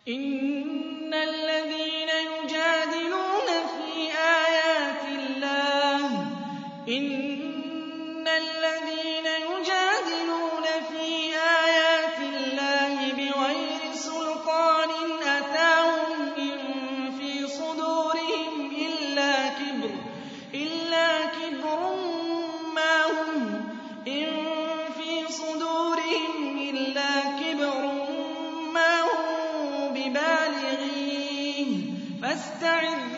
إِنَّ الَّذِينَ يُجَادِلُونَ فِي آيَاتِ اللَّهِ بِغَيْرِ سُلْطَانٍ أَتَاهُمْ إِن فِي صُدُورِهِمْ إِلَّا كِبْرٌ مَّا هُم بِبَالِغِيهِ ۚ فَاسْتَعِذْ